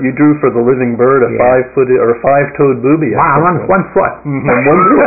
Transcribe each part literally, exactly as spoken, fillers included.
you drew for the living bird a Yeah. five foot or a five toed booby. I Wow, think one, was. one foot. Mhm, one foot.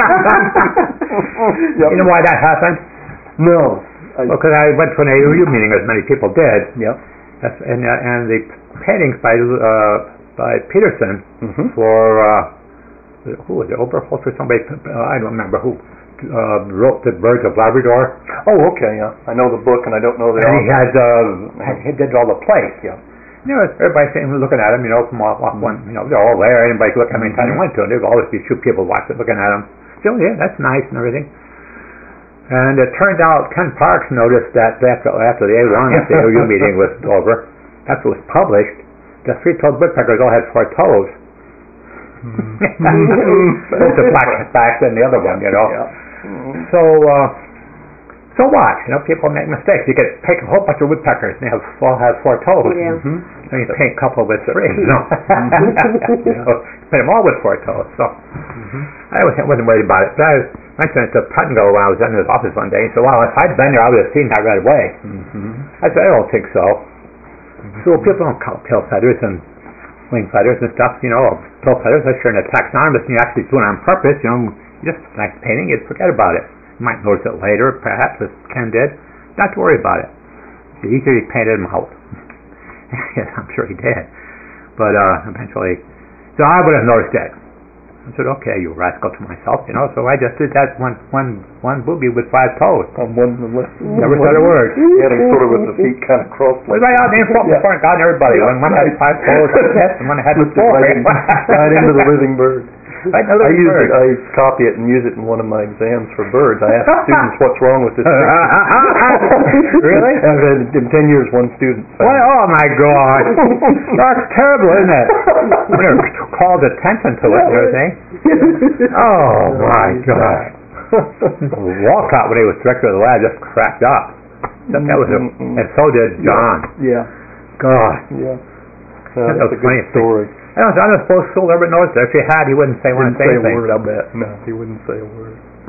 Yep. You know why that happened? No. I, Because I went to an A U meeting, as many people did, Yep. that's, and, uh, and the paintings by uh, by Peterson Mhm. for uh, who was it, Oberholtz or somebody? Uh, I don't remember who uh, wrote the Birds of Labrador. Oh, okay. Yeah. I know the book, and I don't know the And he author. had, uh, had he did all the plates. Yeah. You know, everybody sitting looking at him. You know, from off, off one. You know, they're all there. Anybody could look at him anytime they went to, and there'd always be two people watching, looking at him. So yeah, that's nice and everything. And it turned out Ken Parks noticed that after after the A one, after the A U meeting was over, after it was published, the three-toed woodpeckers all had four toes. It's a black fact than the other one, you know. Yeah. So, uh, so what? You know, people make mistakes. You could pick a whole bunch of woodpeckers and they have all have four toes. Yeah. Mhm. And you paint a couple with three. You know, so, paint them all with four toes. So I wasn't, wasn't worried about it. But I was mentioning it to Puttengo when I was in his office one day. He said, "Well, if I'd been there, I would have seen that right away." Mhm. I said, "I don't think so." So people don't count tail feathers and wing feathers and stuff, you know, or tail feathers. Unless you're in a taxidermist and you actually do it on purpose, you know, you just like painting, you'd forget about it. You might notice it later, perhaps, as Ken did. Not to worry about it. He easily painted them out. Yes, I'm sure he did. But uh, eventually, so I would have noticed it. I said, "Okay, you rascal," to myself, you know. So I just did that one, one, one booby with five toes. On one left. Never said a word. He had him sort of with the feet kind of crossed. It was right out there in front Yeah. of God and everybody. When one had five toes, yes, and one had Slipped it four. right, in, right into the living bird. Right into the I living use bird. it. I copy it and use it in one of my exams for birds. I ask students, "What's wrong with this picture?" Really? I've had in ten years one student. What? Oh my God! That's terrible, isn't it? When it called attention to it and everything. Oh my God! Walcott, when he was director of the lab, just cracked up. That, that was a, and so did John. Yeah. God. Yeah. That Uh, was that's a funny. good story. I don't, I don't suppose Sewell ever noticed it. If he had, he wouldn't say one Didn't say say a anything. word, I bet. No, he wouldn't say a word.